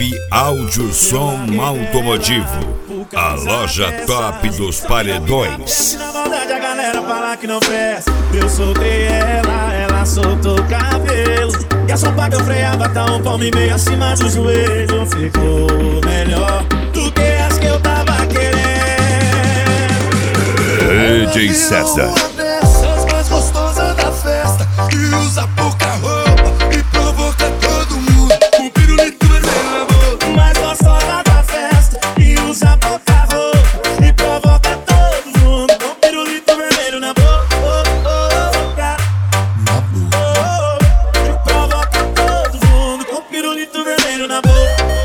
Áudio Som Automotivo, a loja top dos paredões. Na maldade a galera fala que não presta. Eu soltei ela soltou o cabelo. E a sopa que eu freava tá um palmo e meio acima do joelho. Ficou melhor do que as que eu tava querendo. DJ César. As mais gostosas da festa, que usa pouca roupa e provoca todo mundo. Com pirulito vermelho na boca. Mais gostosa da festa, que usa pouca roupa e provoca todo mundo. Com pirulito vermelho na boca. E provoca todo mundo. Com pirulito vermelho na boca.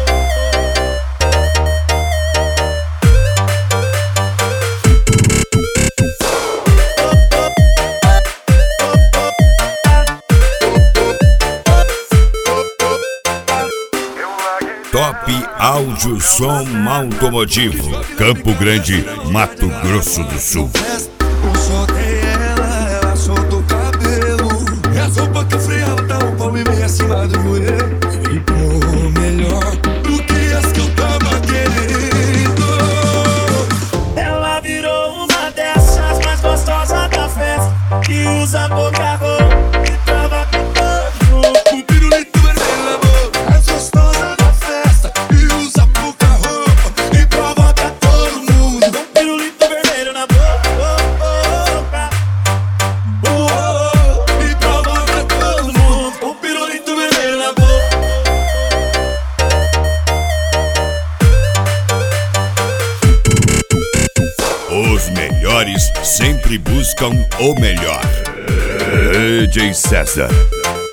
Top Áudio Som Automotivo, Campo Grande, Mato Grosso do Sul. Eu soltei ela soltou o cabelo. E a sopa que eu freava tá um palmo e meio acima do joelho. Ficou melhor do que as que eu tava querendo. Ela virou uma dessas mais gostosas da festa, que usa pouca roupa e provoca todo mundo. Com pirulito vermelho na boca. Mais gostosa da festa, que usa pouca roupa e provoca todo mundo. Com pirulito vermelho na boca. E provoca todo mundo. Com pirulito vermelho na boca. Os melhores sempre buscam o melhor. DJ César.